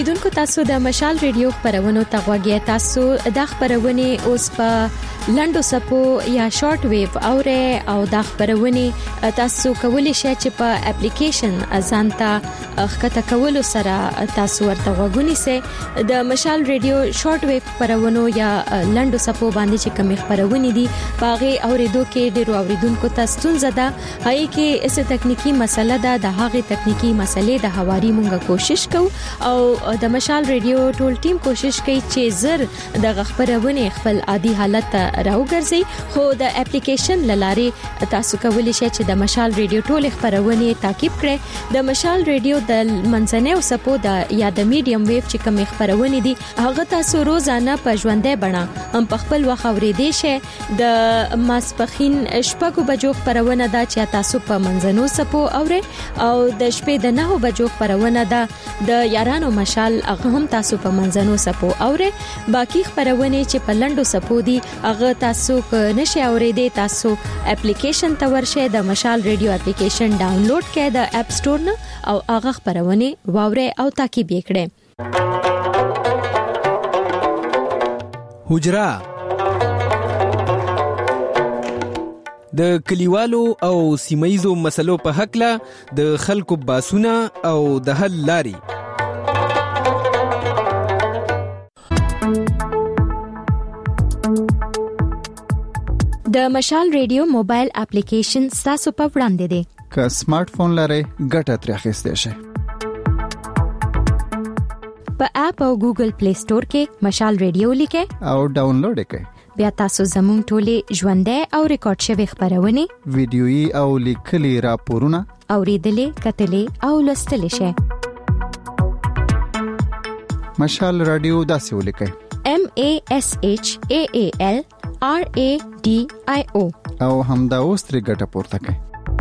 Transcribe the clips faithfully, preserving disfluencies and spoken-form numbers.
اوریدونکو تاسو د مشال ریډیو خبرونو ته غوږی تاسو د خبرونه اوس په لندو سپو یا شارټ ویو اوره او د خبرونه تاسو کولی شئ چې په اپلیکیشن ازانتا خکته کولو سره تاسو ورته غوږونی سي د مشال ریډیو شارټ ویو خبرونو یا لندو سپو باندې چې کوم خبرونه دي باغي اوریدو کې ډیرو اوریدونکو تاسو زده هي کې اس تکنیکی مسله ده د هغه تکنیکی مسلې د حواري مونږه کوشش کوو او د مشال ریډیو ټول ټیم کوشش کوي چې زر د خبرونه خپل عادي حالت راوګرځي خو د اپلیکیشن لارې تاسو کولی شئ چې د مشال ریډیو ټول خبرونه تعقیب کړئ د مشال ریډیو د منځنۍ او سپو د یا د میډیم ویو چې کوم خبرونه دي هغه تاسو روزانه په ژوندۍ بڼه هم په خپل وخت اورېدئ شئ د ماسپخین شپږو بجو خبرونه ده چې تاسو په منځنو سپو اورئ او د شپې د نهو بجو خبرونه ده د یارانو مشال هغه هم تاسو په منځنو سپو اوره باقی خبرونه چې په لندو سپو دي هغه تاسو نشي اوریدي تاسو اپلیکیشن ته ورشئ د مشال ریډیو اپلیکیشن ډاونلوډ کړئ د اپ سٹور نه او هغه خبرونه واورئ او تعقیب کړئ. حجرا د کلیوالو او سیمایزو مسلو په حق له د خلکو باسونه او د حل لاري. د مشال ریډیو موبایل اپلیکیشن تاسو په وړاندې دی. که سمارټ فون لرئ ګټه ترې اخیستئ شئ. په اپ او ګوګل پلی سٹور کې مشال ریډیو لیکئ او ډاونلوډ کړئ. بیا تاسو زموږ ټولې ژوندۍ او ریکارډ شوی خبرونه ویډیويي او لیکلي راپورونه اوریدلې کتلې او لوستلې شئ. مشال رادیو داسې ولیکئ M A S H A A L R A D I O او همدا اوس ترې ګټه پورته کړئ.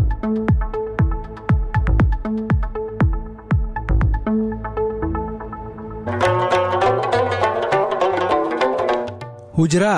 حجرا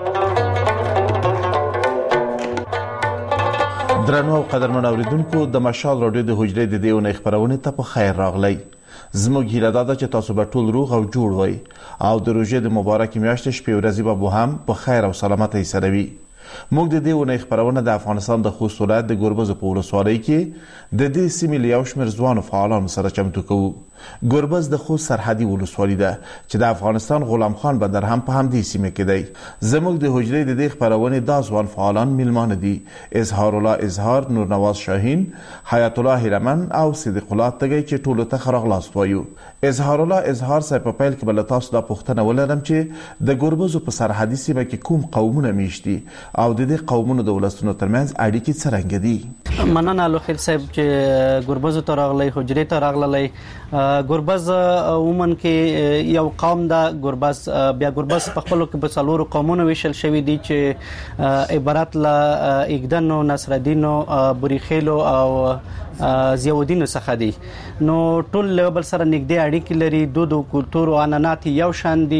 درنو او قدرمن اوریدونکو د مشال رادیو د حجرې د دیونه خبرونه ته په خیر راغلی. زموږ هیله ده چې تاسو به ټول روغ او جوړ وئ او د روژې د مبارک میاشتې شپې ورځې به مو هم په خیر او سلامتۍ سره وي. موږ د دې ونې خبرونه د افغانستان د خوست ولایت د ګوربز په ولسوالۍ کې د دې سیمې له یو شمېر ځوانو فعالانو سره چمتو کوو. ګوربز د خوست سرحدي ولسوالۍ ده چې د افغانستان غلام خان بندر هم په همدې سیمه کې دی. زموږ د حجرې د دې خبرونه د ځوان فعالان میلمانه دي: اظهار الله اظهار، نور نواز شاهین، حیات الله هیرمن او صدیق الله تګي چې ټولو ته خراغلاست وایو. اظهار الله اظهار صاحب په پیل کې بل تاسو د پښتنه ولرم چې د ګوربز په سرحدي سیمه کې کوم قومونه میشتي او د دې قومونو د ولستونو ترمنځ اړیکې څنګه دي؟ مننه لوخیل صاحب چې ګوربز ته راغلی، حجرې ته راغلی. ګوربز عموما کې یو قوم دا ګوربز بیا ګوربز په خپلو کې په څلورو قومونو ویشل شوی دي چې عبارت له اګدنو، نصرالدینو، بوریخیلو او زیاودینو څخه دي. نو ټول بل سره نږدې اړیکې لري، دود او کلتور او عنعنات یو شان دي،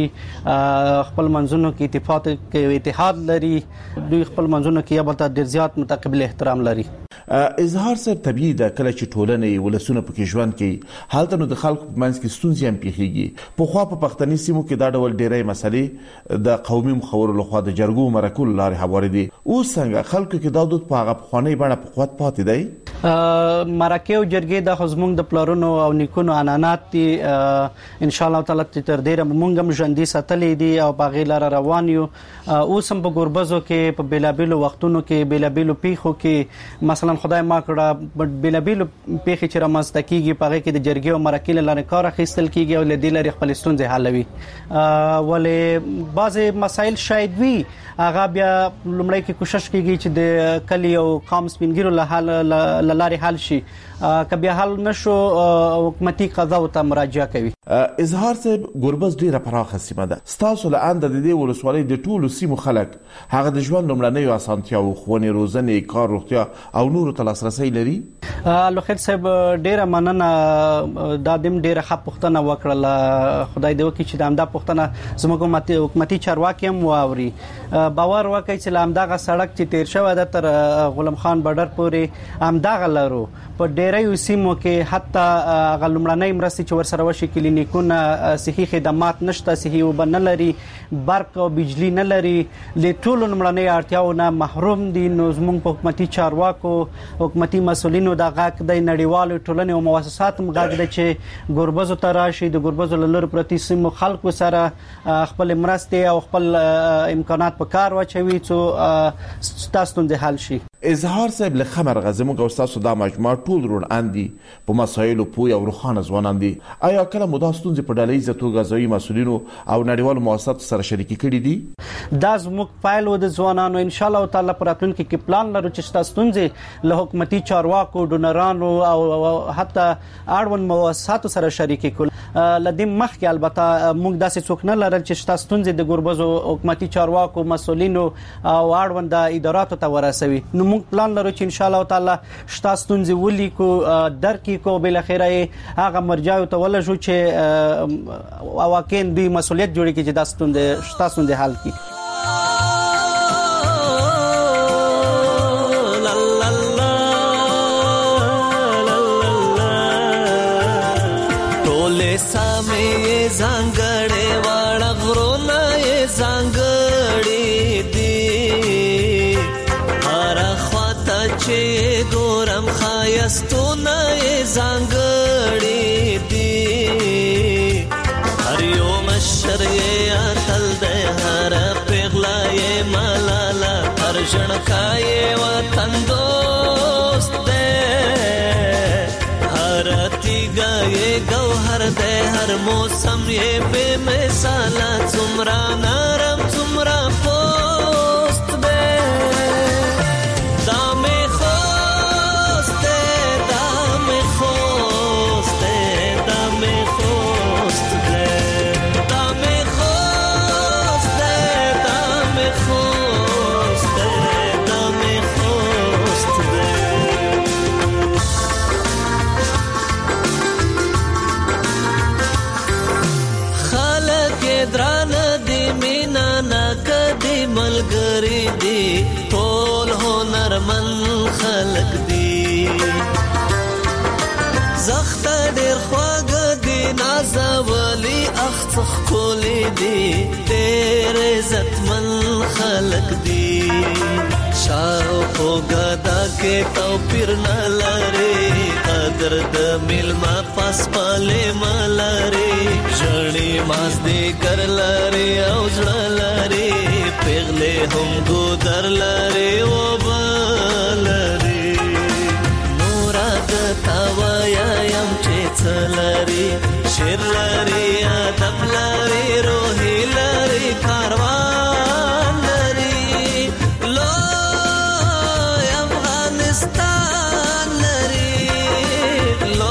خپل منځونو کې اتفاق کې اتحاد لري، دوی خپل منځونو کې یو بل ته ډېر زیات متقابل احترام لري. اظهار صاحب طبيعي ده کله چې ټولنه ولسونه پکې ژوند کوي حالت نو د خلکو په منځ کې ستونزې هم پیښیږي. په خوا په پښتني سیمو کې دا ډول ډېرې مسلې د قومي مخورو لخوا د جرګو مرکو لارې هوارې دي. اوس څنګه خلکو کې دا دود په هغه پخوانۍ بڼه په قوت پاتې دی؟ مرکه او جرګې د زموږ د پلارونو او نیکونو عنعنات دي. ان شاء الله تعالی تر ډیره موږ هم ژوندۍ ساتلې دي او په غیر روان یو. اوس هم په ګوربزو کې په بیلابیلو وختونو کې بیلابیلو پیښو کې مثلا خدای ما کړه بیلابیلو پیښې چې رامنځته کیږي په هغه کې د جرګې او مرکې لاره کار اخیستل کیږي او له دې لارې خپل ستونزې حلوي. ولې بعضې مسایل شاید وي هغه بیا لومړی کې کوشش کیږي چې د کلی او قام سپینګیرو له حل لارې حل شي. که بیا حل نشو حکومتي قضاو ته مراجعه کوي. اظهار صاحب ګوربز ډیره پراخه سیمه ده. ستاسو له اند د دې ولسوالۍ د ټولو سیمو خلک هغه د ژوند لومړنۍ اسانتیاو، ښوونې، روزنې، کار، روغتیا او نورو ته لاسرسی لري؟ لوخیل صاحب ډیره مننه، دا دیم ډیره ښه پوښتنه وکړله. خدای دې وکړي چې د همدا پوښتنه زموږ حکومتي چارواکي هم واوري. باور وکړئ چې له همدغه سړک چې تیر شوی ده تر غلام خان بارډر پورې همدا هغه لرو په ډېرې سیمو کې حتی هغه لومړنۍ مرستې چې ورسره وشي کلینیکونه صحي خدمات نشته صحي اوبه نه لري برق او بجلی نه لري له ټولو لومړنۍ اړتیاونه محروم دي نو زموږ په حکومتي چارواکو حکومتي مسؤلینو د غاک د نړیوالو ټولنې او مؤسسات مغاګ د چې ګوربزو تراشي د ګوربزو لور پرتی سیمو خلکو سره خپل مرستې او خپل امکانات په کار واچوي چې تاسو ته حل شي. اظهار صاحب له خمر غزمو او تاسو د مجموعه ټول رون اندي په مسایلو پوی او روخانه ځوانان دي آیا کله مداستون په ډالۍ زتو غزوی مسولینو او نړیوالو مؤسساتو سره شریکي کړي دي دا زموږ فایل و د ځوانانو ان شاء الله تعالی پراتونکو کې پلان لرو چې تاسو ته له حکومتي چارواکو ډونرانو او حتی اړوند مؤسساتو سره شریکي کول لدې مخکې البته موږ داسې څوک نه لرل چې تاسو ته د ګوربزو حکومتي چارواکو مسولینو او اړوند اداراتو ته ورسوي نو موږ پلان لرو چې ان شاء الله تعالی تاسو ته ولیکو درکې کو بل اخره هغه مرجعو ته ولجو چې واقعا دوی مسولیت جوړي کې چې تاسو ته تاسو ته حل کی سامې زنګړې واړه غرونه یې زنګړې دي هر خواته چې ګورم ښایستونه یې زنګړې دي هر یو مشر یې اتل دی هر پیغله یې ملاله هر ژړکا یې وطن دوست دی هر تیګه یې ګوهر دی هر موسم یې بے مثاله څومره نرم څومره پوست دی دا مې خوست دی دا مې خوست دی دا مې خوست دی دا مې خوست دی دا مې خوست دی دا مې خوست دی دران دی مینا ناکدی ملګری دی ټول هنرمن خلق دی زخت ډیر خواږه دی نازولی اخڅ کولی دی ډیر عزتمن خلق دی شاو خو غدا کې توپیر نه لري قدر د ملما پاس پاله ملاري ژړې ماس دې ګر لري او ځړ لري پیغله هم ګودر لري او بلري نور د تاویا يم چې څلري شیر لري ادب لري روحي لري کاروان لري لو افغانستان لري لو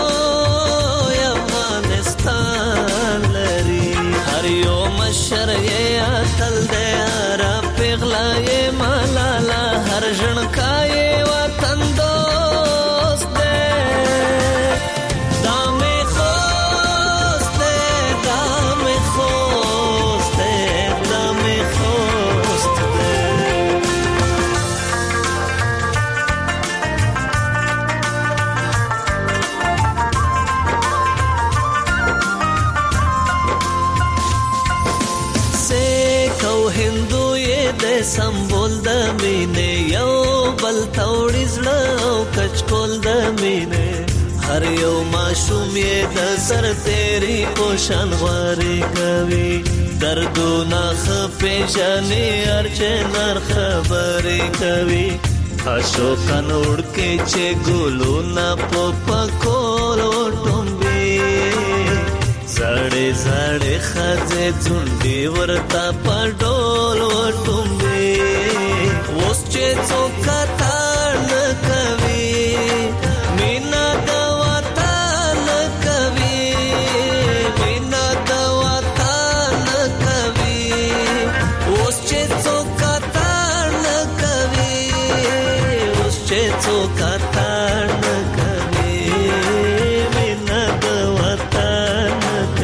افغانستان لري هر یو مشر یې اتل دی هر پیغله یې ملاله هر ژړکا یې وطن دوست دی دا مې خوست دی دا مې خوست دی دا مې خوست دی هندو یې د سمبول د مینې یو بل توړي زړه او کچکول د مینې هر یو ماشوم یې د سر تیری کوشن غواري کوي دردونه خپېژنې هر چې نر خبرې کوي اشو کنوړ کې چې ګلونه په پکول وټومبي زړې زړې خځې ځونډې ورته په ډول وټومبي اوس چې څوک کتار نه کوي مینا د وطن کوي مینا د وطن کوي اوس چې څوک کتار نه کوي اوس چې څوک کتار نه کوي مینا د وطن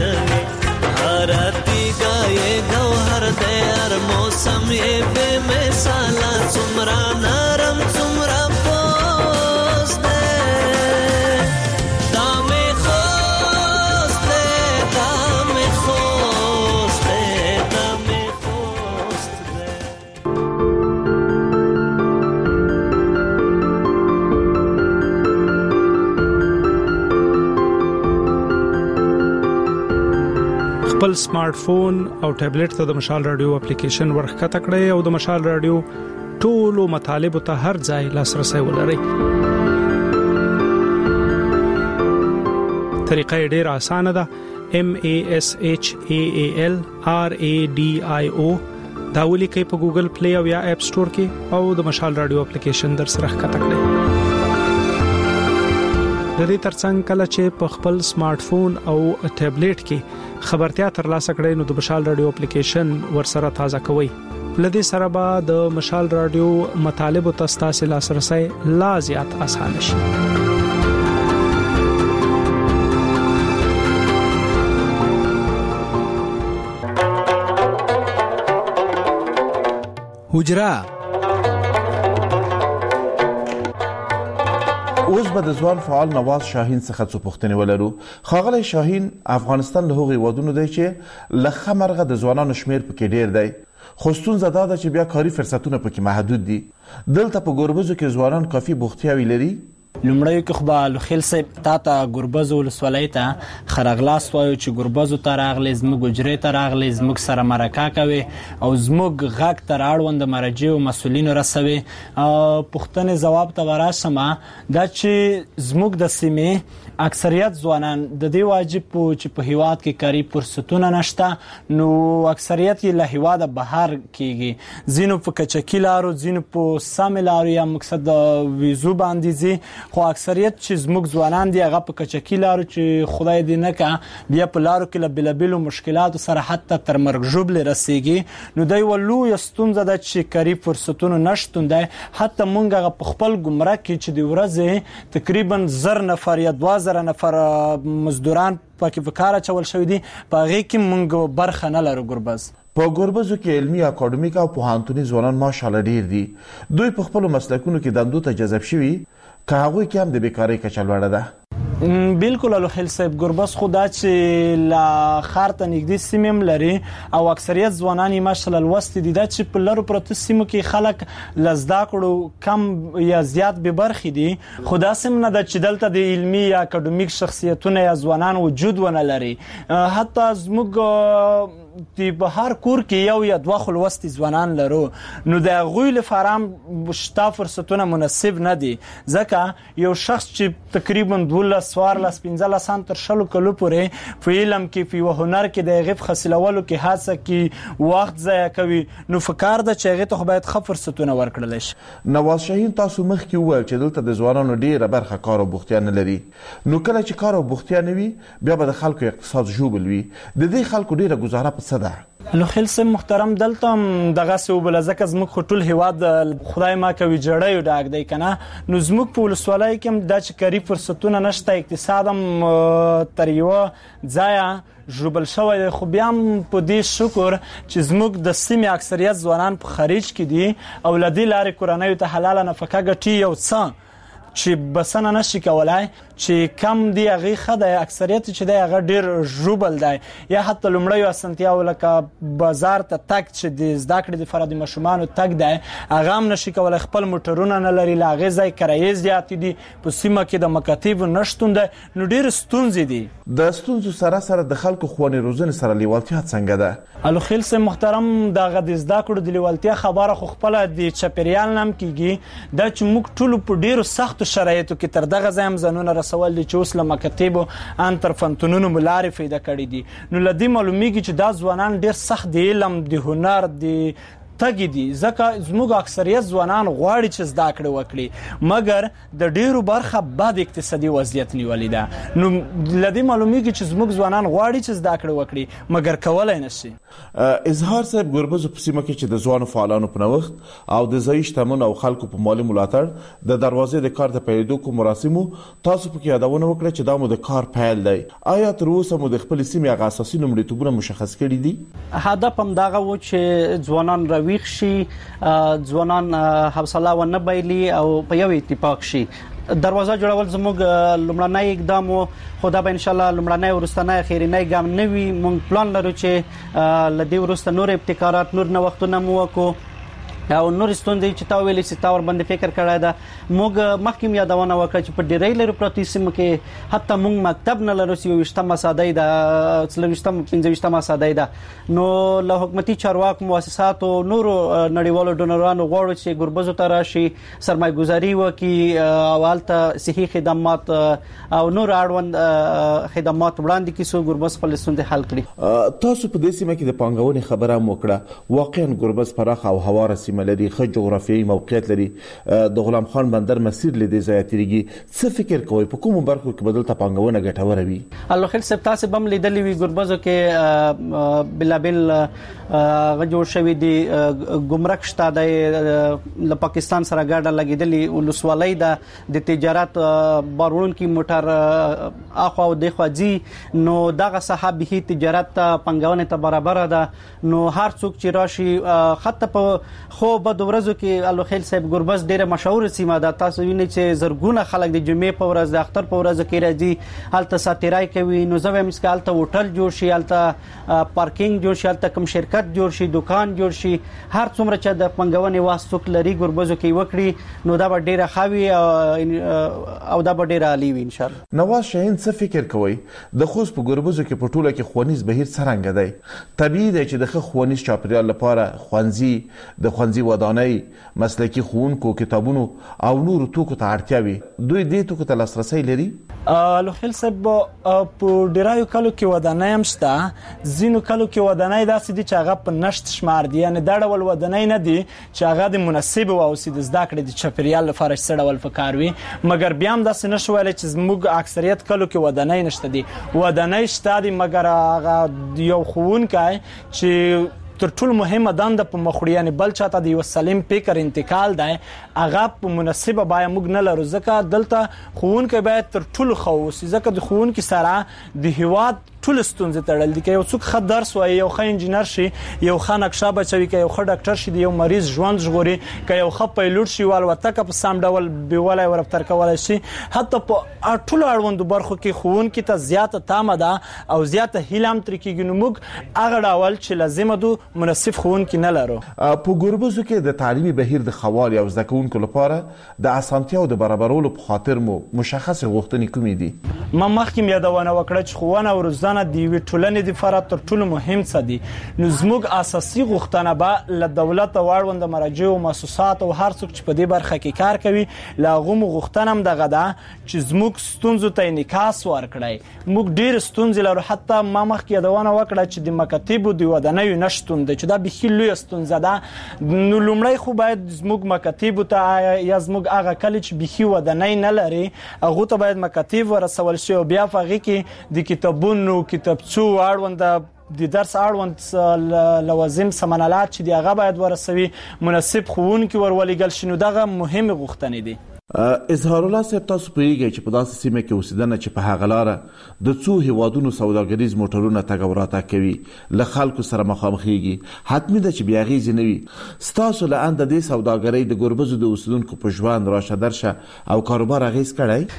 هر موسم یې بے مثاله څومره نرم څومره پوست خپل سمارټ فون او ټابلیټ ته د مشال رادیو اپلیکیشن ورخکته کړئ او د مشال رادیو ټولو مطالبه ته هر ځای لاسرسي ولرئ. طریقه ډیره اسانه ده. M A S H A A L R A D I O دا ولیکئ په ګوګل پلی او یا اپ سٹور کې او د مشال رادیو اپلیکیشن در سره ښکته کړئ. د دې ترڅنګ کله چې په خپل سمارټ فون او ټابلیټ کې خبرتیا ترلاسه کړئ نو د مشال رادیو اپلیکیشن ورسره تازه کوئ. لدې سره به د مشال رادیو مطالب او تاسو لاسرسي لا زیات آسان شي. حجرا اوس به د ځوان فعال نواز شاهین څخه څه پوښتنې ولرو. ښاغلی شاهین، افغانستان له هغو هیوادونو دی چې له ښه مرغه د ځوانانو شمیر پکې ډیر دی، خو ستونزه دا ده چې بیا کاري فرصتونه پکې محدود دي. دلته په ګوربزو کې ځوانان کافي بوختیاوي لري. لومړی کې خو به لوخیل صاحب تا ته ګوربزو ولسوالۍ ته خرغلاس وایو چې ګوربزو ته راغلی، زموږ حجرې ته راغلی، زموږ سره مرکه کوي او زموږ غږ ته راړوند مرجع او مسؤلینو رسوي. پوښتنې ځواب ته ورشم دا چې زموږ د سیمې اکثریت ځوانان د دې واجب چې په هیواد کې کاري فرصتونه نشته، نو اکثریت یې له هیواده بهر کیږي. ځینو په کچکي لارو، ځینو په سمې لارو یا مقصد ویزو باندې ځي، خو اکثریت چې زموږ ځوانان دي هغه په کچکي لارو چې خدای دې نه کا بیا په لارو کې له بېلابېلو مشکلاتو سره حتی تر مرګ ژوبلې رسیږي. نو دا یوه لویه ستونزه ده چې کاري فرصتونو نشتون دی. حتی موږ هغه په خپل ګمرک کې چې د ورځې تقریبا زر نفر یا دوه زره نفر مزدوران پکې په کار اچول شوي دي، په هغې کې موږ برخه نه لرو. ګوربز په ګوربزو کې علمي، اکاډمیک او پوهنتوني ځوانان ماشاءالله ډیر دي. دوی په خپلو مسلکونو کې دندو ته جذب شوي، که هغوی کې هم د بیکارۍ کچه لوړه ده. بالکل الوخیل صاحب، ګوربز خو دا چې لا ښار ته نږدې سیمې هم لري او اکثریت ځوانان یې ماشاءالله لوستي دي. دا چې په لرو پرتو سیمو کې خلک له زده کړو کم یا زیات بې برخې دي، خو داسې هم نه ده چې دلته د علمي یا اکاډمیک شخصیتونه یا ځوانان وجود ونه لري. حتی زموږ د بهر کور کې یو یا دوه خو لوستي ځوانان لرو، نو د هغوی لپاره هم شته فرصتونه مناسب نه دي. ځکه یو شخص چې تقریبا دولس څوارلس پنځلس هم تر شلو کلو پورې په علم کې، په یوه هنر کې د هغې په حاصلولو کې هڅه کوي، وخت ضایع کوي، نو فکر ده چې هغې ته خو باید ښه فرصتونه ورکړلی شي. نواز شاهین، تاسو مخکې وویل چې دلته د ځوانانو ډیره برخه کار او بوختیا نه لري. نو کله چې کار او بوختیا نه وي، بیا به د خلکو اقتصاد ژوبل وي. د دې خلکو ډیره گزاره په څه ده؟ لوخیل صاحب محترم، دلته هم دغسې وبله، ځکه زموږ خو ټول هیواد خدای ما کوي جړیو ډک دی که نه. نو زموږ په ولسوالۍ کې هم دا چې کاري فرصتونه نشته، اقتصاد هم تر یوه ځایه ژوبل شوی دی. خو بیا هم په دې شکر چې زموږ د سیمې اکثریت ځوانان په خارج کې دي او له دې لارې کورنیو ته حلاله نفقه ګټي. یو څه چې بسنه نشي کولای چې کم دی هغې ښه دی، اکثریت چې دی هغه ډېر ژوبل دی. یا حتی لومړیو اسانتیاو لکه بازار ته تګ چې د زده کړې دپاره د ماشومانو تګ دی، هغه هم نشي کولای. خپل موټرونه نه لري، له هغې ځای کرایې زیاتې دي، په سیمه کې د مکاتبو نشتون دی، نو ډېرې ستونزې دي. د ستونزو سره سره د خلکو ښوونې روزنې سره لیوالتیا څنګه ده؟ الوخیل صاحب محترم، دغه د زده کړو د لیوالتیا خبره خو خپله د چاپېریال نه هم کېږي. دا چې موږ ټولو په ډېرو سختو شرایطو کې تر دغه ځای هم ځانونه رسول دي چې اوس له مکاتبو ان تر فنتونونو مو لارې پیدا کړي دي. نو له دې معلومیږي چې دا ځوانان ډېر سخت د علم، د هنر، د تګي دي. ځکه زموږ اکثریت ځوانان غواړي چې زده کړې وکړي، مګر د ډېرو برخه بد اقتصادي وضعیت نیولې ده. نو له دې معلومیږي چې زموږ ځوانان غواړي چې زده کړې وکړي، مګر کولی نشي. اظهار صاحب، ګوربزو په سیمه کې چې د ځوانو فعالانو په نوښت او د ځایي شتمنو او خلکو په مالي ملاتړ د دروازې د کار د پیلېدو کوم مراسمو تاسو پکې یادونه وکړه چې دا مو د کار پیل دی. آیا تر اوسه مو د خپلې سیمې هغه اساسي لومړیتوبونه مشخص کړي دي؟ هدف هم دغه و چې ځوانان راویښ شي، ځوانان حوصله ونه بایلي او په یو اتفاق شي. دروازه جوړول زموږ لومړنی اقدام و، خو دا به انشاءالله لومړنی وروستنی اخرنی ګام نه وي. موږ پلان لرو چې له دې وروسته نور ابتکارات، نور نوښتونه مو وکړو. او نور ستوندې چې تا ویلې چې تا ور باندې فکر کړای دا موږ مخکې یادونه وکړه چې په ډیری لري پروتي سیمه کې حتی موږ مکتب نه لرو چې وشتمه ساده ده څلويشتمه پنځويشتمه ساده ده نو له حکومتي چارواکو مؤسسات او نور نړیوالو ډونرانو غواړي چې ګربزو ته راشي سرمایه‌ګزاري وکړي او حالت صحي خدمات او نور اړوند خدمات وړاندې کړي سو ګربز خپل ستونزې حل کړي. تاسو په دې سیمه کې د پانګونې خبره موکړه واقعا ګربز پراخ او هواره سیمه لري خو جغرافیایي موقعیت لري د غلام خان بندر مسیر لیدې ځای تیریږي څه فکر کوي په کومو برخو کې بدل ته پانګونه ګټوره وي؟ الله خیر صاحب تاسو بم لیدلې وی ګربزو کې بلابل غجو شوی دی ګمرک شته د پاکستان سره ګاډه لګیدلې ولسوالۍ د تجارت بارون کې موټر اخو او دغه ځي نو دغه صحابي تجارت پنګونه ته برابر ده نو هر څوک چې راشي خط په خو په دورزو کې الله خیل صاحب ګربز ډیره مشهور سیمه ده تاسو وینئ چې زرګونه خلک د جمعې په ورځ د اختر په ورځ کې راځي هلته ساتیرای کوي نو زه هم اسکه هلته هوټل جوړ شي هلته پارکینګ جوړ شي هلته کوم شرکت جوړ شي دکان جوړ شي هر څومره چې د پنګونې واسطه لري ګربزو کې وکړي نو دا به ډیره خاوي او دا به ډیره عالی وي ان شاء الله. نواز شاهین څه فکر کوي د خوست په ګربزو کې په ټوله کې خوانیز بهیر څنګه دی؟ طبيعي دی چې د خوانیز چاپریال لپاره خوانزي د خوانزي ودانۍ مسلکي ښوونکو کتابونو او نور توکو ته اړتیا وي دوی دې توکو ته لاسرسي لري؟ لوخیل صاحب په ډیرایو کلو کې ودانۍ هم شته ځینو کلو کې ودانۍ داسې دي چې هغه په نشت شمار دي یعنی دا ډول ودانۍ نه دي چې هغه د مناسب او د زده کړې د چاپیریال لپاره څه ډول فکر وي مګر بیا هم داسې نشو ویلی چې زموږ اکثریت کلو کې ودانۍ نشته دي ودانۍ شته دي مګر هغه یو ښوونکی چې تر ټولو مهمه دنده په مخوړی یعنی بل چاته د یو سالم فکر انتقال دی هغه په مناسبه بیا موږ نه لرو ځکه دلته ښوونکی باید تر ټولو ښه اوسي ځکه د ښوونکي سره د هیواد ټول ستونزې تړل دي که یو څوک ښه درس وایي یو ښه انجینر شي یو ښه نقشه بچوي که یو ښه ډاکټر شي د یو مریض ژوند ژغوري که یو ښه پیلوټ شي والوتکه په سم ډول بیولی ورفتر کولی شي حتی په ټولو اړوندو برخو کې ښوونکي ته زیاته تامه ده او زیاته هیله هم ترې کېږي نو موږ هغه ډول چې لازمه دو مناسب ښوونکي نه لرو. په ګربزو کې د تعلیمي بهیر د ښه والي او زده کوونکو لپاره د اسانتیاو د برابرولو په خاطر مو مشخصې غوښتنې کومې دي؟ ما مخکې یادونه وکړه چې ښوونه او روزنه د یوې ټولنې د فرد تر ټولو مهم څه دي نو زموږ اساسي غوښتنه به له دولت او اړوند مراجعو او مؤسسات او هر څوک چې په دې برخه کې کار کوي له هغو مو غوښتنه هم دغه ده چې زموږ ستونزو ته انعکاس ورکړی موږ ډېرې ستونزې لرو حتی ما مخکې یادونه وکړه چې د مکاتبو د ودانیو نه شتون دی چې دا بیخي لویه ستونزه ده نو لومړی خو باید زموږ مکاتبو ته یا زموږ هغه کلي چې بیخي ودانۍ نه لري هغو ته باید مکاتب ورسول شي او بیا په هغې کې د کتابونو کتابچو اړوند د درس اړوند لوازم سمنالات چې دی هغه باید ورسوي مناسب ښوونکي ورولېږل شي نو دغه مهمې غوښتنې دي. اظهار الله صاحب تاسو پوهیږئ چې په داسې سیمه کې اوسېدنه چې په هغه لاره د څو هیوادونو سوداګریز موټرونه تګ او راتګ کوي له خلکو سره مخامخېږي حتمي ده چې بې اغېزې نه وي ستاسو له انده دې سوداګرۍ د ګربزو د اوسېدونکو په ژوند راشه درشه او کاروبار اغېز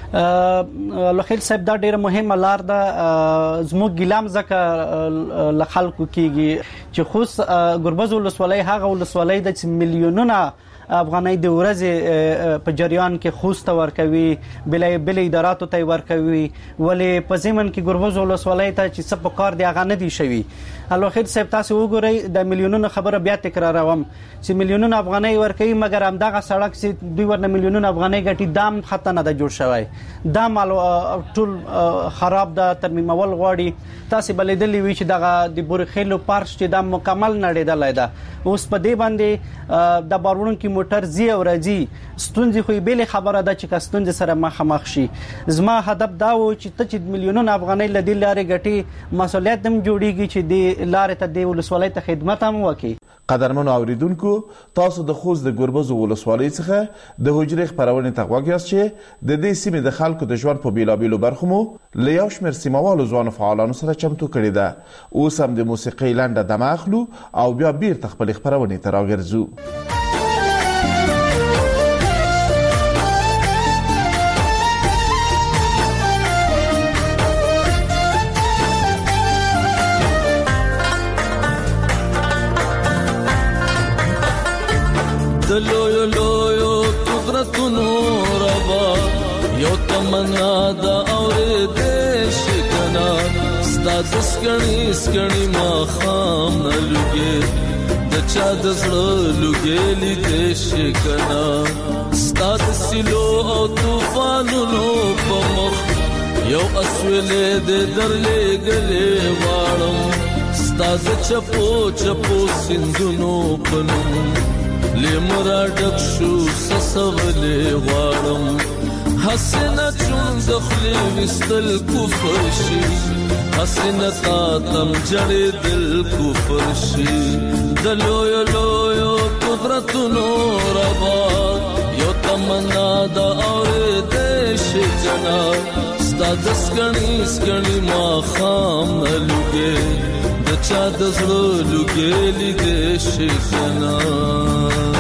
کړی؟ لخیل صاحب دا ډېره مهمه لار ده زموږ ګیلام ځکه له خلکو کېږي چې خو ګربز ولسوالۍ هغه ولسوالۍ ده چې میلیونونه افغانۍ د ورځې په جریان کې خوست ورکوي بلې بلې اداراتو ته ورکوي ولې په ضمن کې ګربز ولسوالۍ ته چې څه په کار دی هغه نه دی شوي. الله خیر صاحب تاسو وګورئ د میلیونونو خبره بیا تکراروم چې میلیونونه افغانۍ ورکوي مګر همدغه سړک چې دوی ورنه میلیونونه افغانۍ ګټي دام خطا نه ده جوړ شوی دا مال ټول خراب ده ترمیمول غواړي تاسو بلیدلې وی چې دغه د بورخیلو پارک چې دا مکمل نړیدلی ده اوس په دې باندې د بارونکو موټر زی او راځي ستونزې خو بیل خبره ده چې ستونزې سره مخامخ شي زما هدف دا و چې ته چې میلیونونه افغانۍ لدی لارې ګټي مسولیت هم جوړیږي چې د لارې ته د ولسوالۍ ته خدمت هم وکړي. قدرمنو اوریدونکو تاسو د خوست د ګربز ولسوالۍ څخه د حجرې خبرونه ته غوږ یاست چې د دې سیمې د خلکو د ژوند په بیلابیلو برخو مو له یو شمېر سیمهوالو ځوانو فعالانو سره چمتو کړې ده اوس هم د موسیقۍ لنډه دمه اخلو او بیا بیرته خپلې خپرونې ته راګرځو. لویو لویو قدرتونو ربا یو تمنا دا اورېدې شي کنه ستا د سکڼي سکڼي ماښام نه لوګې د چا د زړه لوګې لیدې شي کنه ستا د سیلو او طوفانونو په مخ یو اسویلې د درلېږلې غواړم ستا د چپو چپو سیندونو په نوم لیمرا ډک شو سسولې غواړم حسنه چون دخلی وستل کفر شي حسنه تا تم جړې دل کفر شي د لویو لویو قدرتونو ربا یو تمنا دا اورېدې شي جنا ستا د سکڼي سکڼي ماښام نه لوګې د چا د زړه لوګې لیدې شي جنا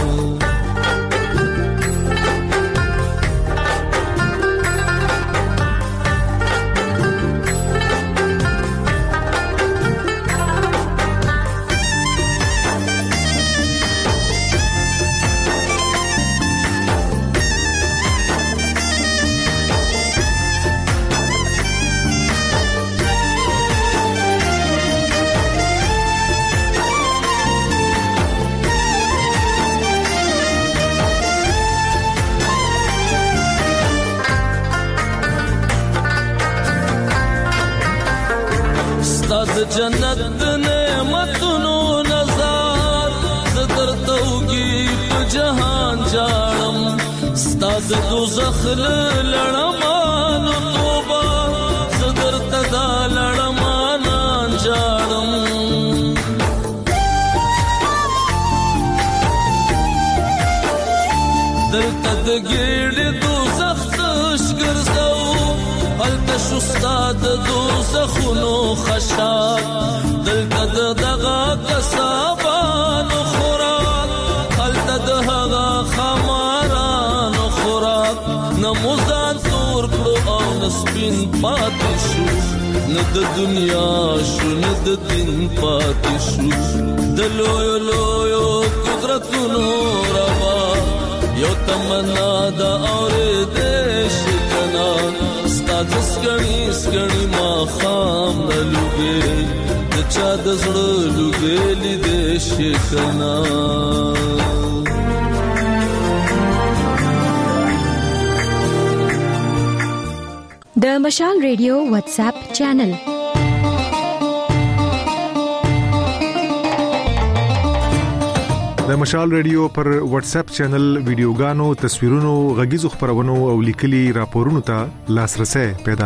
جنت نعمتونو نظر زدر توگی په جهان جاړم ستا د دوزخ لړمانو توبه زدر تدا لړمان جاړم دلته د ګېډې دوزخ تشګرځو هلته شو ستا د دوزخونو خشاک دلته د دغه کسابانو خوراک هلته د هغه خمارانو خوراک نه مو ځان تور کړو او نه سپین پاتې شو نه د دنیا شو نه د دین پاتې شو د لویو لویو قدرتونو ربا یو تمنا دا اورېدې شي کنه ستا د سکڼي سکڼي ماښام نه لوګې د چا د زړه لوګې لیدې شي کنه د مشال ریډیو واتس اپ چینل د مشال ریډیو پر واتس اپ چینل ویډیوګانو تصویرونو غږیزو خبرونو او لیکلي راپورونو ته لاسرسي پیدا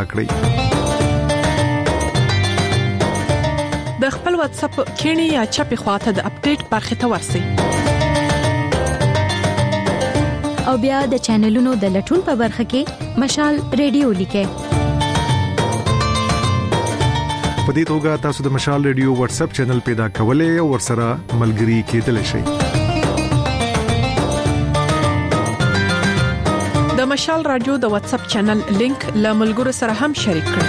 کړئ د خپل واتس اپ کینی یا چپی خواته د اپډیټ برخه ته ورسی او بیا د چینلونو د لټون په برخه کې مشال ریډیو لیکه په دې توګه تاسو د مشال ریډیو واتس اپ چینل پیدا کولای او ورسره ملګري کېدلی شئ د مشال رادیو د واتس اپ چینل لینک له ملګرو سره هم شریک کړئ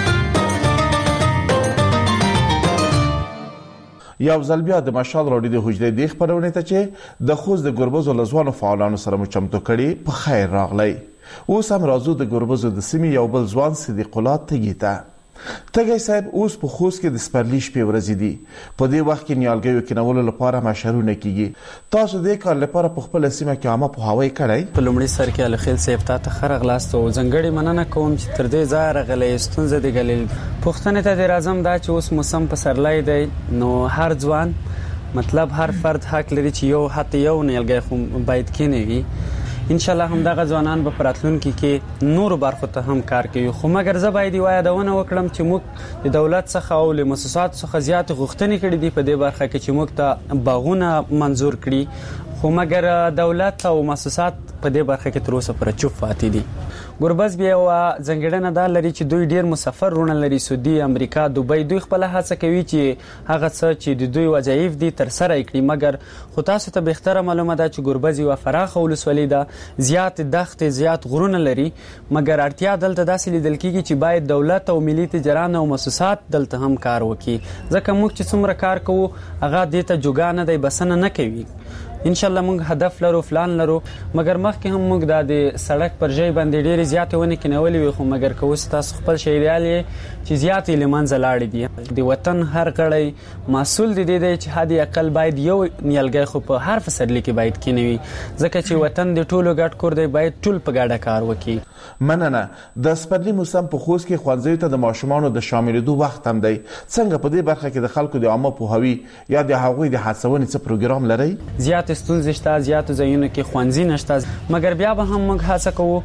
یو ځل بیا د مشال رادیو د حجرې د خبرونه ته چې د خوست د ګربز ولزوانو فعالانو سره مو چمتو کړي په خیر راغلی اوس هم راځو د ګربز د سیمې یو بل ځوان صدیق الله تګي ته تګي صاحب اوس په خوست کې د سپرلی شپې ورځې دي په دې وخت کې نیالګیو کېنولو لپاره مشرونه کیږي تاسو د کار لپاره په خپل سیمه کې عامه په هواي کړی په لومړي سر کې الخیل صاحب ته خرغ لاستو ځنګړي مننه کوم چې تر دې ځای راغلې ستونزه دی ګلیل پښتنه ته د اعظم دا چې اوس موسم په سرلای دی نو هر ځوان مطلب هر فرد حق لري چې یو حتی یو نیالګي خو باید کېنوي ان شاء الله هم دغه ځوانان به پراتلونکو کې نور برخو ته هم کار کوي خو مګر زه باید وایدونه وکړم چې موږ د دولت څخه او له مؤسسات څخه زیات غوښتنې کړې دي په دې برخه کې چې موږ ته باغونه منزور کړي خو مګر دولت او مؤسسات په دې برخه کې تر اوسه پر چوپ پاتې دي ګوربز بیا وا ځنګړنه دا لري چې دوی ډیر مسافرونه لري سعودي امریکا دوبۍ دوی خپل هڅه کوي چې هغه څه چې د دوی وظایف دي تر سره کړي مګر خو تاسو ته به اختیار معلومه ده چې ګوربز یو فراخ ولسوالۍ ده زیات دښت زیات غرونه لري مګر اړتیا دلته داسې لیدل کیږي چې باید دولت او ملي تجارت او مؤسسات دلته هم کار وکړي ځکه موږ چې څومره کار کوو هغه دې ته جوګانه دی بسنه نه کوي ان شاء الله موږ هدف لرو پلان لرو مګر مخکې هم موږ د سړک پر ځای باندې ډېرې زیاتې ونې کینولې وي خو مګر که اوس تاسو خپل شهریال یې چې زیاتې له منځه لاړې دي د وطن هر کړی مسؤل دی دی چې حد اقل باید یو نیالګی خو په هر فصلي کې باید کینوي ځکه چې وطن د ټولو ګډ کور دی باید ټول په ګډه کار وکړي. مننه. د سپرلي موسم په خوست کې ښوونځیو ته د ماشومانو د شاملېدو وخت هم دی. څنګه په دې برخه کې د خلکو د عامه پوهاوي یا د هغوی د هڅونې څه پروګرام لرئ؟ زیات ستونزې شته، زیاتو ځایونو کې ښوونځي نشته، مګر بیا به هم موږ هڅه کوو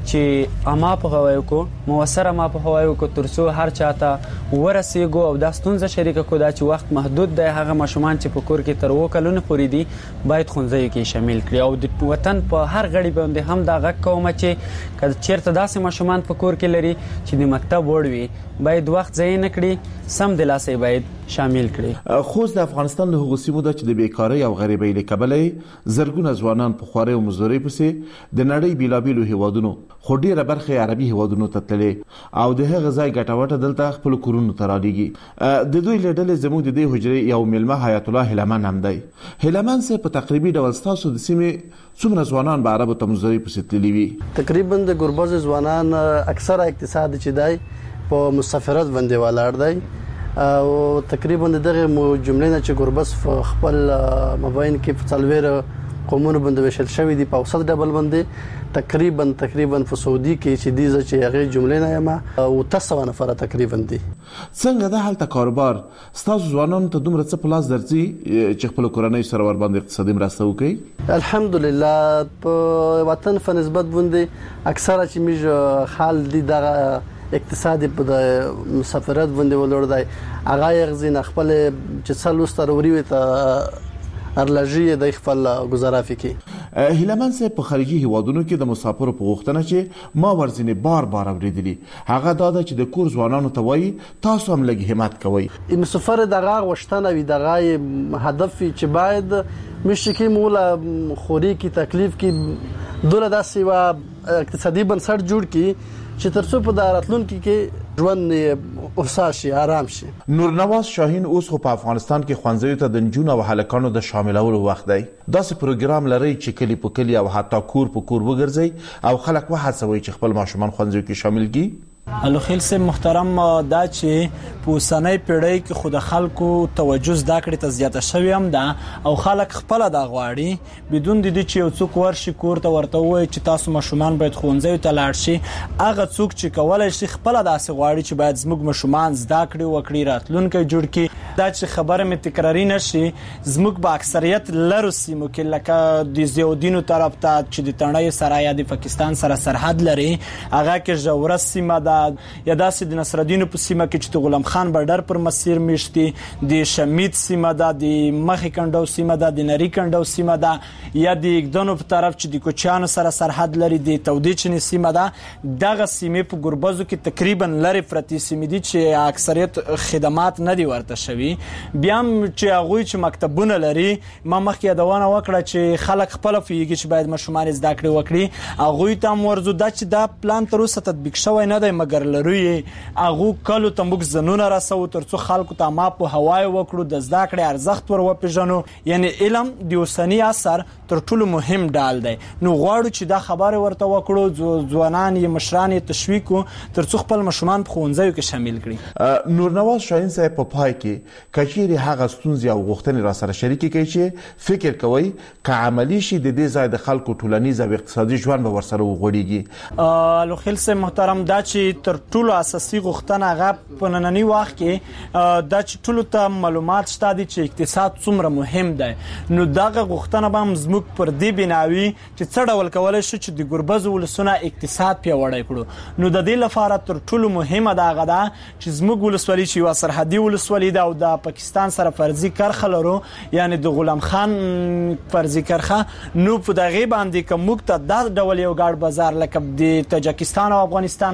چې اما په هوایو کو موثر اما په هوایو کو ترڅو هر چاته ورسېږو او دا ستونزه شریکه کو دا چې وخت محدود دی. هغه ماشومان چې په کور کې تر اوه کلونو پورې دي باید ښوونځیو کې شامل کړي او د وطن په هر غړي باندې هم دا غږ کوم چې که چیرته داسې ماشومان په کور کې لري چې د مکتب وړ وي باید وخت ضایع نه کړي، سم د لاسه باید شامل کړي. خوست د افغانستان له هغو سیمو ده چې د بیکارۍ او غریبۍ له کبله زرګونه ځوانان په خوارۍ او مزدورۍ پسې د نړۍ بیلابیلو هیوادونو خو ډیره برخه عربي هیوادونو ته تللي او د هغه ځای ګټوټه دلته خپل کورونو ته رالیږي. د دوی له ډلې زموږ د دې حجرې یو مېلمه حیات الله هیلمن هم دی. هیلمن صاحب په تقریبي ډول ستاسو د سیمې څومره ځوانان به عربو ته مزدورۍ پسې تللي وي؟ تقریبا د ګربز ځوانان اکثره اقتصاد چې دی په مسافرت باندې ولاړ دی او تقریبا دغه جملې نه چې ګربز خپل مباین کې په څلوېره قومونو باندې وشل شوی دی په اوسط ډبل باندې تقریبا تقریبا په سعودي کې چې دیزه چې هغه جملې نه یم او تاسو نفر تقریبا دي. څنګه د حالت کاروبار ستاسو ځوانانو ته دومره څه پلاس درځي چې خپل کورنۍ سره ور باندې اقتصادي مرسته وکړي؟ الحمدلله په وطن په نسبت باندې اکثره چې میج حال دي دغه اقتصادي په مسافرت باندې ولور دی هغه یغزین خپل چې څلوست وروي ته ارلاجی د خپل گزارافي کې. هیلمن صاحب په خارجي هیوادونو کې د مسافرو په غوښتنه چې ما ورځنی بار بار اوریدلی هغه دا چې د کور ځوانانو ته وایي تاسو هم لږ همت کوئ. این سفر دغه غوښتنه وي دغه هدف چې باید مشکې مولا خوري کې تکلیف کې دوله داسې و اقتصادي بنسټ جوړ کی چې ترڅو په دارتلونکو کې ژوند اوسه شي، آرام شي. نورنواز شاهین اوس خو په افغانستان کې ښوونځیو ته د نجونو او هلکانو د شاملولو وخت دی. داسې پروګرام لري چې کلی په کلی او حتی کور په کور وګرځي او خلک وهڅوي چې خپل ماشومان ښوونځیو کې شامل کړي؟ الوخیل سے محترم دا چې په اوسنۍ پیړۍ کې خود خلکو توجه زده کړې ته زیاته شوې هم ده او خلک خپل د غواړي بدون د دې چې یو څوک ورشي کور ته ورته وایي چې تاسو ماشومان باید ښوونځیو ته لاړ شي. هغه څوک چې کولای شي خپل داسې غواړي چې باید زموږ ماشومان زده کړي وکړي راتلونکي جوړ کړي. دا چې خبره مې تکراری نشي زموږ په اکثریت لرو سیمو کې لکه د زیودینو طرف ته چې د تڼۍ سره یا د پاکستان سره سرحد لري هغه کې ژوره سیمه ده یا داسې د نصرالدین په سیمه کې چې د غلام خان بردر پر مسیر میشتي د شمید سیمه ده د مخې کندو سیمه ده د نری کندو سیمه ده یا د اګدنو په طرف چې د کوچیانو سره سرحد لري د تودیچنی سیمه ده. دغه سیمه په ګربزو کې تقریبا لری پرتی سیمه دي چې اکثریت خدمات نه دی ورته شوی. بیا چې هغه چې مکتبونه لري ما مخکې یادونه وکړه چې خلک خپل فیږي چې باید ماشومان زده کړي وکړي هغه ته ورزو د چې دا پلان تر اوسه تطبیق شوی نه دی مګر لروي هغه کلو ته موږ زنونه راسو ترڅو خلکو ته ما په هوای وکړو د زده کړې ارزښت ور وپیژنو. یعنی علم د اوسنی اثر تر ټولو مهم ډال دی. نو غواړو چې دا خبره ورته وکړو ځوانان یې مشران یې تشویق کو ترڅو خپل ماشومان په ښوونځیو کې شامل کړي. نورنواز شاهین صاحب په پای کې کچېری هغه ستونزې او غوښتنې را سره شریک کړي چې فکر کوي ک عملی شي د دې ځای د خلکو ټولنیز او اقتصادي ژوند به ورسره وغوړيږي. لوخیل سے محترم دا چې تر ټولو اساسي غوښتنه هغه په نننی وخت کې دا چې ټولو ته معلومات شته دي چې اقتصاد څومره مهم دی. نو دغه غوښتنه به هم زموږ پر دې بناوي چې څه ډول کولای شو چې د ګربز ولسونه اقتصاد پیاوړی کړو. نو د دې لپاره تر ټولو مهمه دا غدا چې زموږ ولسوالۍ چې یو سرحدي ولسوالۍ ده او د پاکستان سره فرضي کرخه لرو یعنی د غلام خان فرضي کرخه نو په دغه باندې کوم ته د ډول یو ګاډ بازار لکه د تاجکستان او افغانستان ترمنځ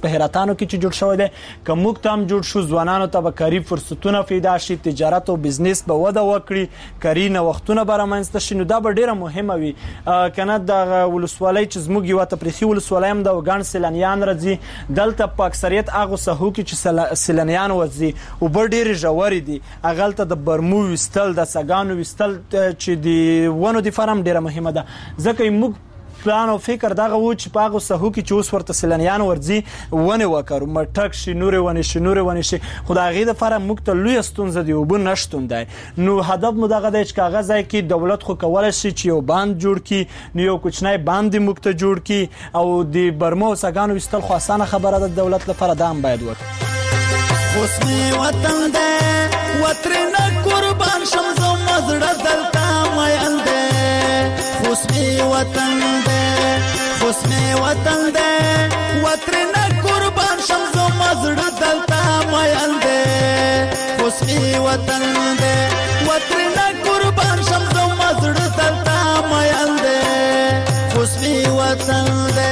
په هراتانو کې چې جوړ شوی دی که موږ ته هم جوړ شو ځوانانو ته به کاري فرصتونه پیدا شي تجارت او بزنس به وده وکړي کاري نوښتونه به رامنځته شي نو دا به ډیره مهمه وي کنه د ولسوالۍ چې زموږ یو تفریحي ولسوالۍ هم د وګڼ سیلانیان راځي دلته په اکثریت هغه ساحو کې چې سیلانیان وځي او به ډیر ژورې دي هغه ته د برمو وستل د سګانو وستل چې دی ونه د فارم ډیره مهمه ده ځکه موږ پلان او فکر دغه و چې پاغه سهو کې چې اوس ورته سیلانیان ورځي ونه وکړو مټک شي نور ونه شي نور ونه شي خدای غي د فارم موږ ته لوی ستونزه دی وب نشټون دی نو هدف مو دغه دی چې کاغذ کې دولت خو کولای شي چې یو باند جوړ کړي نو یو کوچنی باند موږ ته جوړ کړي او د برمو سګانو وستل خو اسانه خبره ده دولت لپاره دام باید وکړي خوسمي وطن ده وطن قربان شمزو مزړه دلتا مې انده خوسمي وطن ده خوسمي وطن ده وطن قربان شمزو مزړه دلتا مې انده خوسمي وطن ده وطن قربان شمزو مزړه دلتا مې انده خوسمي وطن ده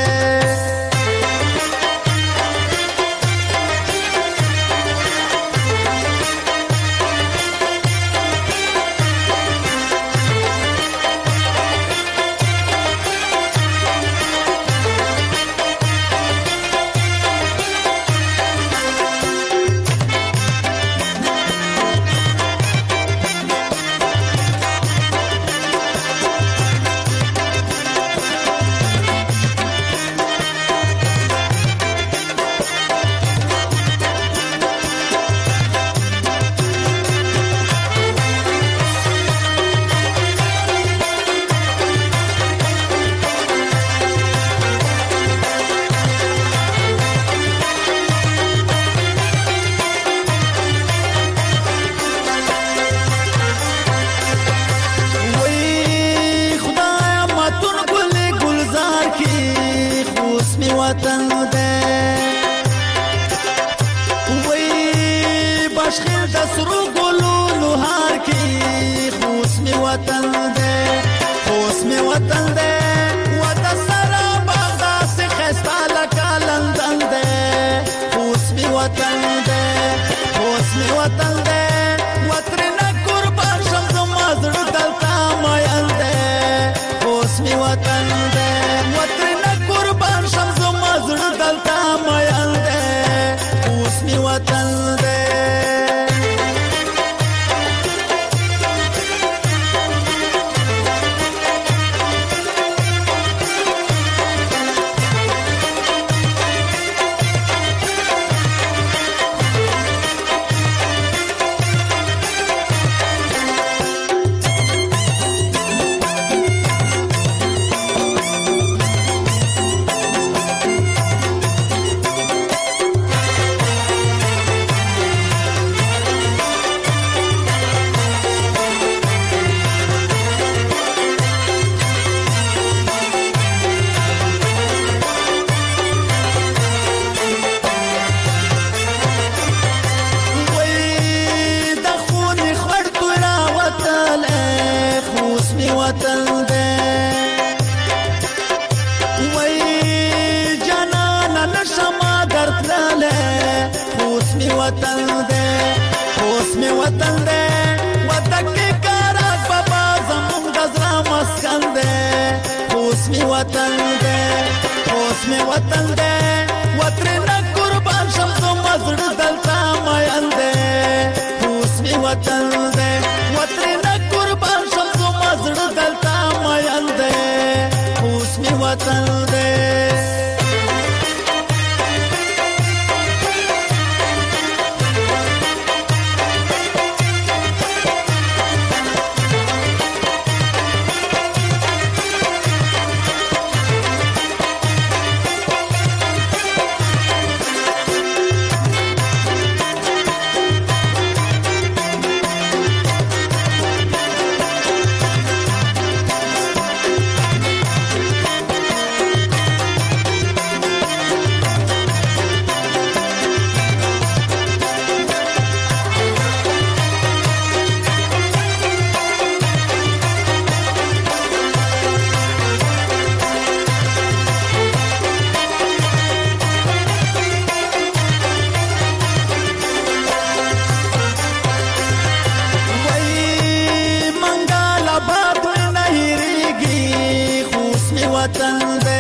وطن دے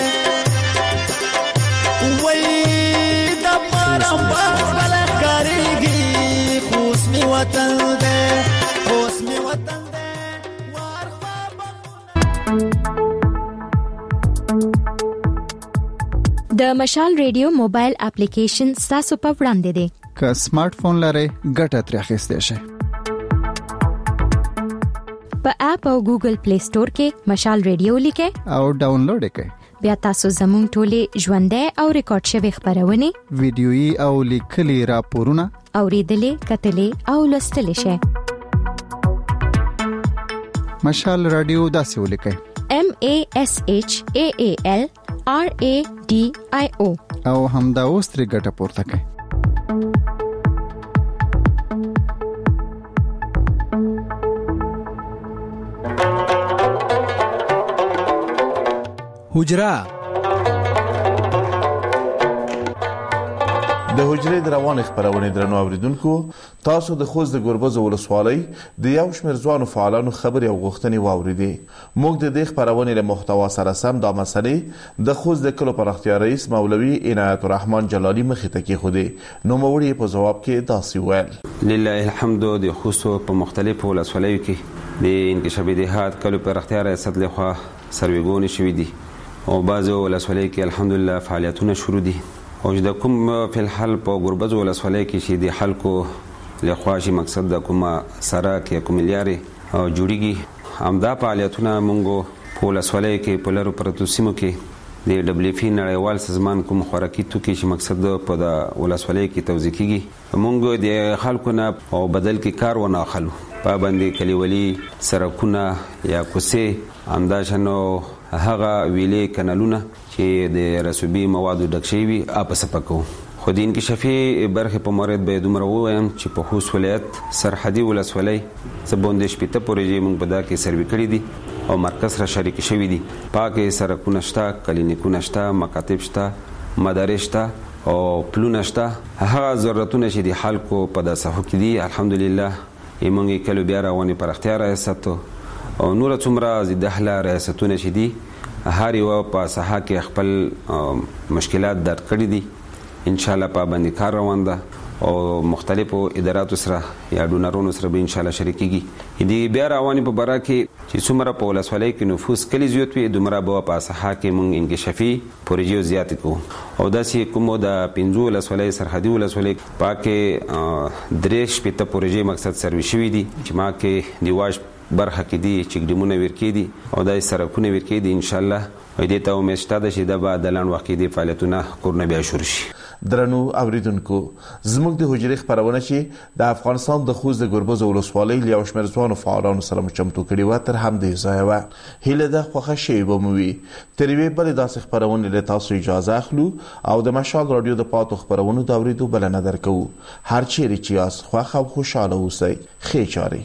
وای د پرم بل کاریږي خوش می وطن دے خوش می وطن دے د مشال ریډیو موبایل اپلیکیشن تاسو په وړاندې دی که سمارټ فون لرئ ګټه ترې اخیستئ شئ په اپ او ګوګل پلی سٹور کې مشال ریډیو لیکئ او ډاونلوډ یې کړئ بیا تاسو زموږ ټولې ژوندۍ او ریکارډ شوی خبرونه ویډیويي او لیکلي راپورونه اوریدلې کتلې او لوستلې شئ مشال رادیو داسې ولیکئ M A S H A A L R A D I O او همدا اوس ترې ګټه پورته کړئ حجره د حجرې د روان خبرونه درنو اوریدونکو تاسو د خوست د ګوربز ولسوالۍ د یو شمېر ځوانو فعالانو خبرې او غوښتنې واوریدې موږ د دې خبرونه له محتوا سره سم د مسلې د خوست د کلو پراختیا رئیس مولوي عنایت الرحمن جلالی مخې ته کېښودې نو موري په جواب کې داسې ویل لله الحمد د خوست په مختلفو ولسوالیو کې د انکشافي دهات کلو پراختیا ریاست لخوا سرویګونې شوې دي او بعضو ولسوالیو کې الحمدلله فعالیتونه شروع دي او د کوم په الحال په ګوربز ولسوالۍ کې چې د خلکو لخوا شي مقصد د کومه سره کې کوم لیاري او جوړیږي همدا فعالیتونه مونږ په ولسوالۍ کې په لرو پرتو سیمو کې د دبليو اف نړیوال سازمان کوم خوراکي توکي چې مقصد په د ولسوالۍ کې توزیع کیږي مونږ د خلکو نه او بدل کې کار ونه اخلو پابندي کلیولي سرکونه یا کوسه انداشنو هغه ویلې کانالونه چې د رسوبي موادو ډک شوي وي اپ سپکو خو د انکشافي برخه په مورد به دومره وایم چې په خوست ولایت سرحدي ولسوالۍ زبوندې شپته پروژې موږ په دا کې سروي کړې دي او مرکز را شریک شوي دي پاکه سرکونه شته کلینیکونه شته مکاتب شته مدارس شته او پلونه شته هغه ضرورتونه چې د خلکو په داسه کې دي الحمدلله موږ کلو بیا رواني پر اختیار ریاست او نور څومره زیاده ریاستونه چې دي هر یو په ساحه کې خپل مشکلات درک کړي دي ان شاء الله پابندي کار روان ده او مختلفو اداراتو سره یا ډونرونو سره به ان شاء الله شریکيږي دي بیا رواني په برا کې چې څومره په ولسوالۍ کې نفوس کلی زیات وي دومره به په ساحه کې مونږ انکشافي پروژې زیات کوو او داسې کوم د پنځو ولسوالۍ سرحدي ولسوالۍ پاکه درېش پته پروژې مقصد سروي شوي دي چې ما کې دیواش برخه کې دي چې ګډمونه ورکې دي او دای سرکونه ورکې دي ان شاء الله وې دې ته امید شته چې د بعد لاند وخت کې د فعالیتونه کورنه بیا شروع شي درنو اوریدونکو زموږ د حجرې خبرونه چې د افغانستان د خوست د ګوربز ولسوالۍ له یو شمېر ځوانو فعالانو سره چمتو کړي و تر هم دې ځای و هله د خوښه شی بموي تر وی بل داسې خبرونه له تاسو اجازه اخلو او د مشال رادیو د پاتو خبرونه د اوریدو بل نه درکو هر چیرې چې اس خوښه او خوشاله اوسئ خې چاري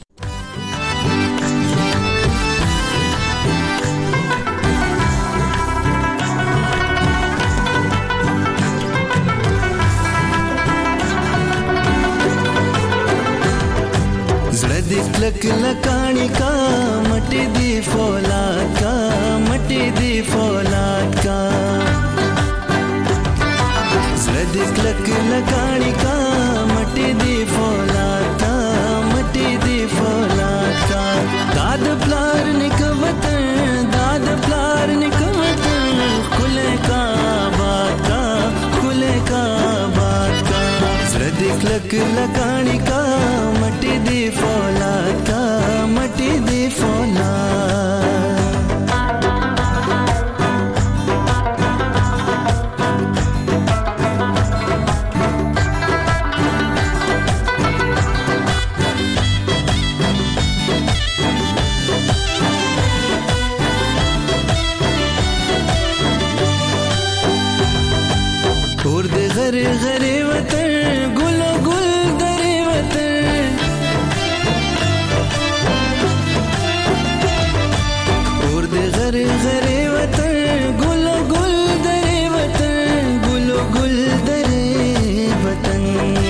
لک لکانی کا مٹی دی فولاد کا مٹی دی فولاد کا زردک لک لکانی کا مٹی دی فولاد کا مٹی دی فولاد کا داد پلار نک وطن داد پلار نک وطن کھلے کا بات کا کھلے کا بات کا زردک لک لکانی کا مٹی دی فولاد کا مٹی دی فولاد اور دے غری غری وطن گل گل دری وطن اور دے غری غری وطن گل گل دری وطن گل گل دری وطن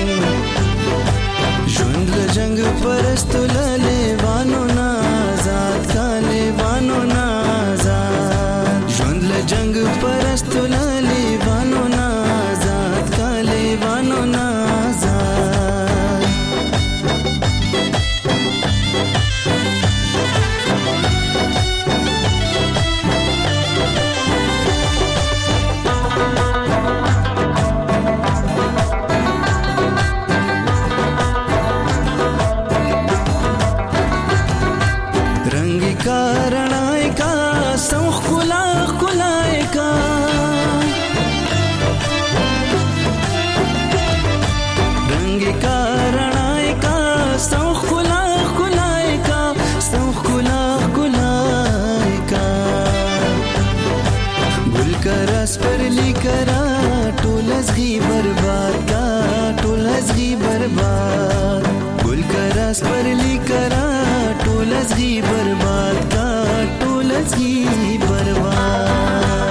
ژوند له جنگ پرستو لیوانو نا آزاد کا لیوانو نا آزاد जंग परस्तों ना लेवानो ना आजाद का लेवानो ना आजाद। रंगी का रणाए का सौख कुला कुलाए का रंगी का रणाए का सौख कुला कुलाए का सौख कुला कुलाए का गुल का रस पर लिकरा टोलस घी बर्बाद का टोलस घी बर्बाद गुल का रस पर लिकरा टोलस घी बर्बाद का टोलस घी बर्बाद।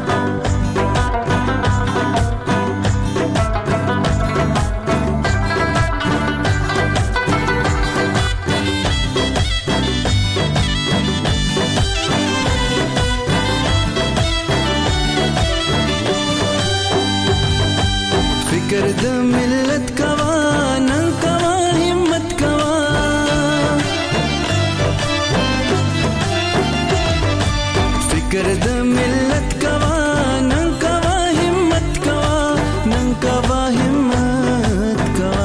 फिकर द मिल्लत कवा नंग कवा हिम्मत कवा फिकर द मिल्लत कवा नंग कवा हिम्मत कवा नंग कवा हिम्मत कवा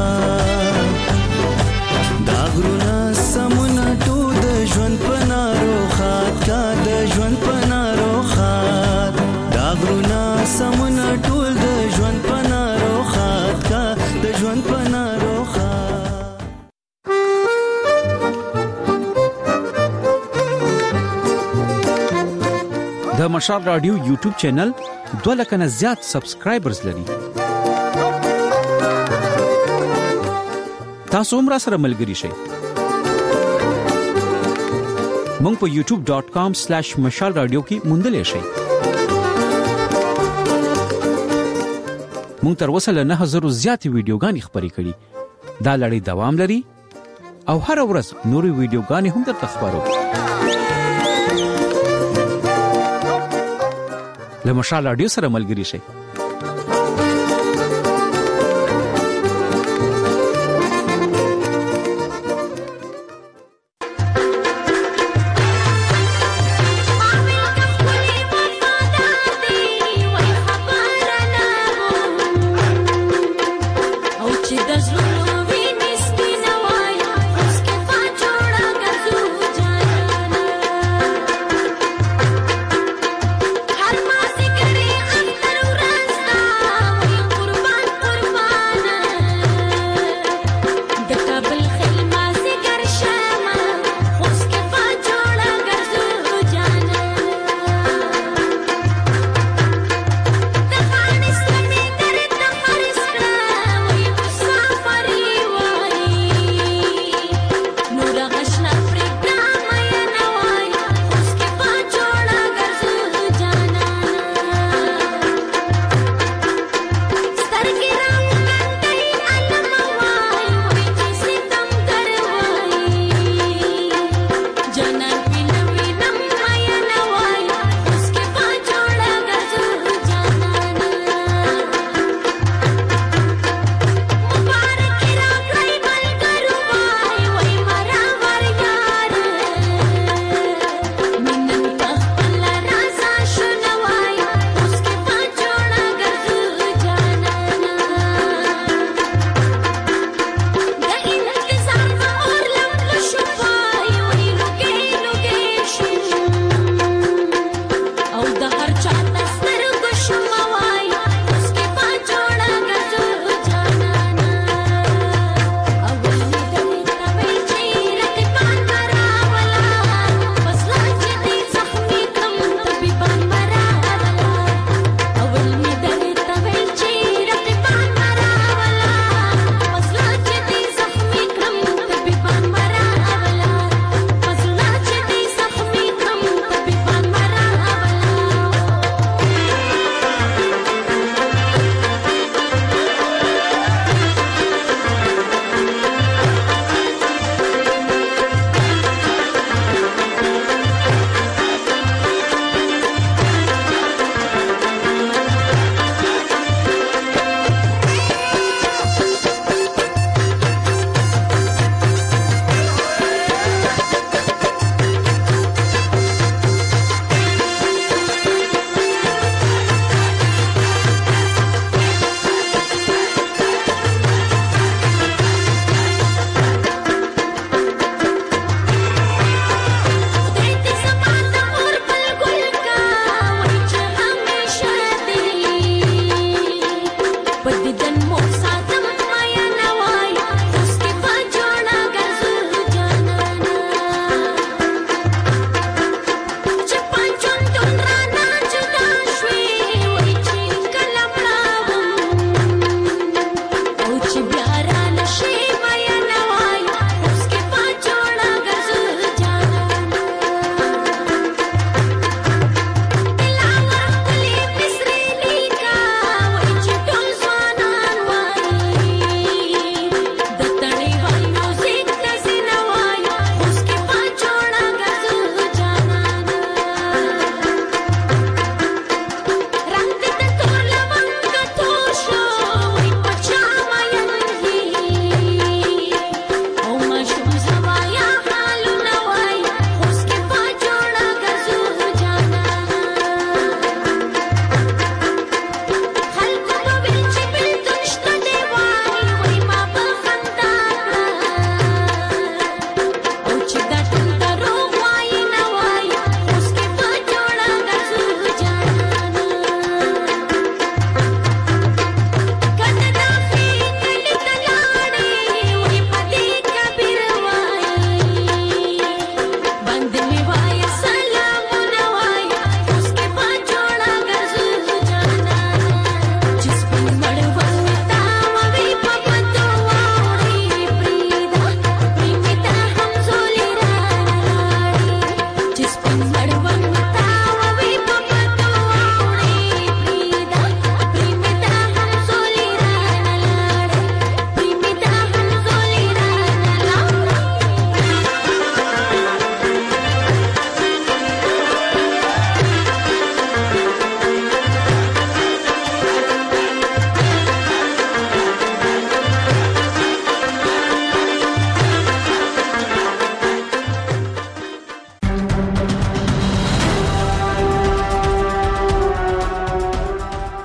दागरुना समुना टू द ژوند پنارو خات کا د ژوند پنارو خات दागरुना समुना टूल द ژوند پنارو خات کا د ژوند پنارو خات। د مشال رادیو یوټیوب چینل دوه لکه نه زیات سبسکرایبرز لري. تاسو هم را سره ملګري شئ. مونږ په یوټیوب ډاٹ کام سلیش مشال رادیو کې موندلی شئ. مونږ تر اوسه له نه هزارو زیاتې ویډیوګانې خپرې کړي. دا لړۍ دوام لري او هر ورځ نورې ویډیوګانې هم درته خپرو. له مشال رادیو سره ملګري شئ. हर मासी करे अंतर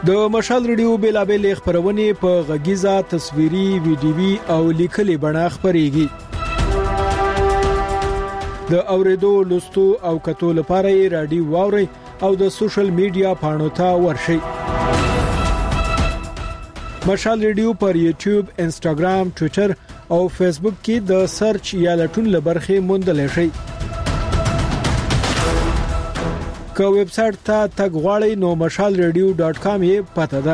د مشال ریډیو بیلابل خبرونه په غږیزه تصویري ویډیوي او لیکلي بڼه خبريږي د اوریدو لوستو او کتو لپاره رادیو واوري او د سوشل میډیا پاڼو ته ورشي مشال ریډیو پر یوټیوب انسټاګرام ټوئیټر او فیسبوک کې د سرچ یا لټون لبرخه موندل شي که ویب سټ ته تګ غواړئ نو مشال ریډیو ډاٹ کام یې پته ده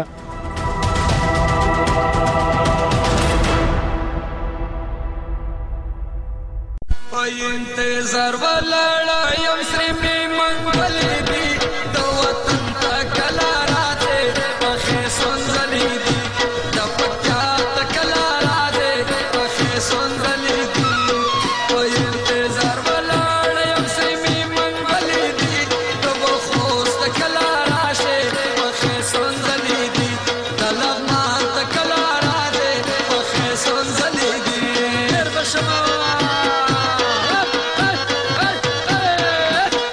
انتظار ولړا یم سری می منګلې دي د وطن تکلا راځي په سونځلې دي د پټیا تکلا راځي په سونځلې دي او انتظار ولړا یم سری می منګلې دي د خوست تکلا راځي په سونځلې دي د لغمان تکلا راځي په سونځلې دي هر بشما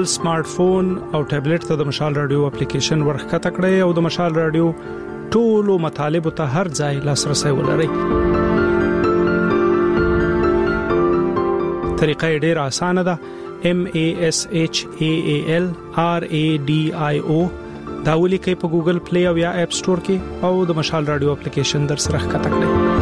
خپل سمارټ فون او ټابلیټ ته د مشال رادیو اپلیکیشن ورخکته کړئ او د مشال رادیو ټولو مطالبه ته هر ځای لاسرسي ولرئ. طریقه ډیره اسانه ده. M A S H A A L R A D I O دا ولیکئ په ګوګل پلی او یا اپ سٹور کې او د مشال رادیو اپلیکیشن در سره ښکته کړئ.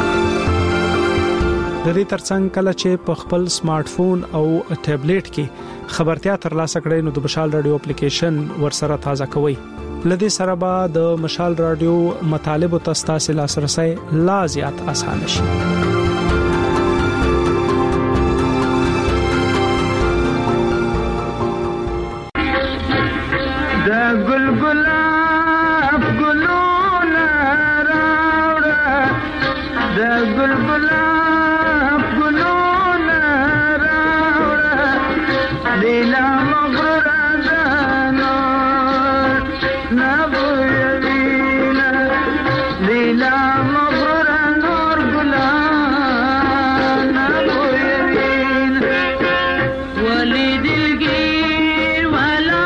د دې ترڅنګ کله چې په خپل سمارټ فون او ټابلیټ کې خبرتیا ترلاسه کړئ نو د مشال رادیو اپلیکیشن ورسره تازه کوئ. لدې سره به د مشال رادیو مطالب او تاسو لاسرسي لا زیات اسانه شي. دا ګلګلاب ګلونه راوړه دا ګلګلاب ګلونه راوړه لیلا مغرور ازانو نبوینا لیلا مغرور نور ګلان نبوینا ولی دلگیر والا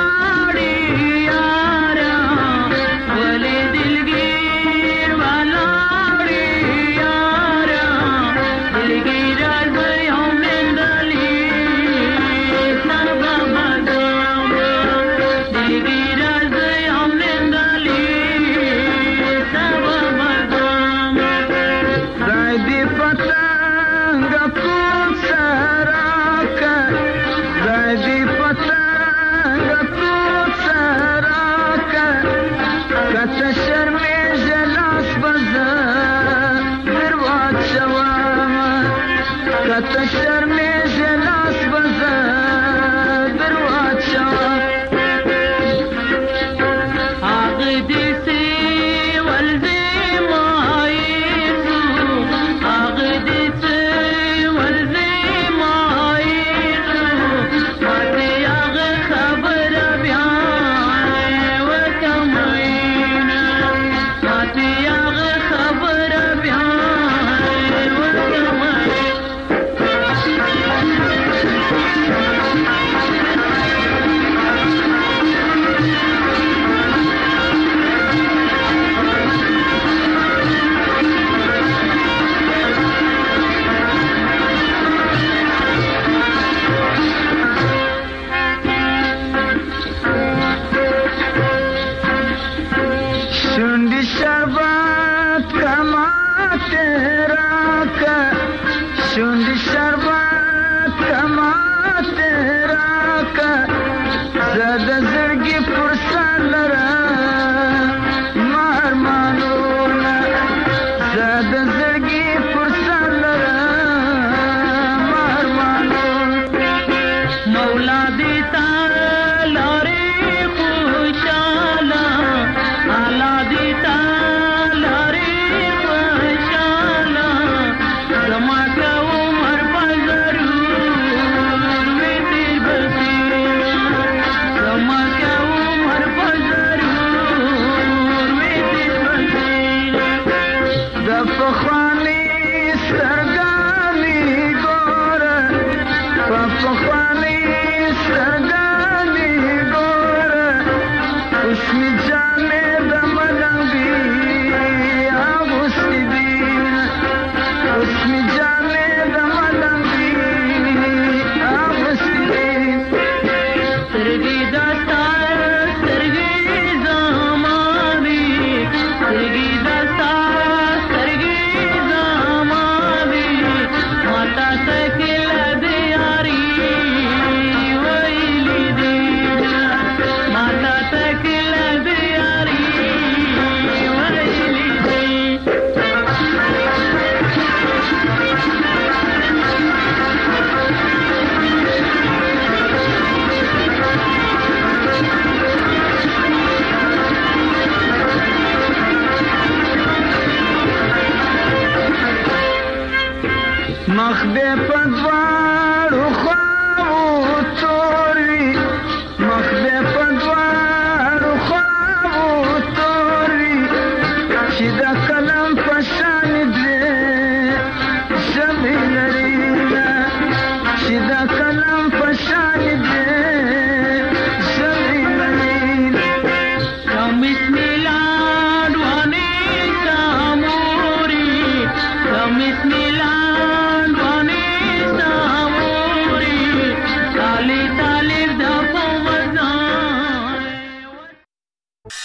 Usmi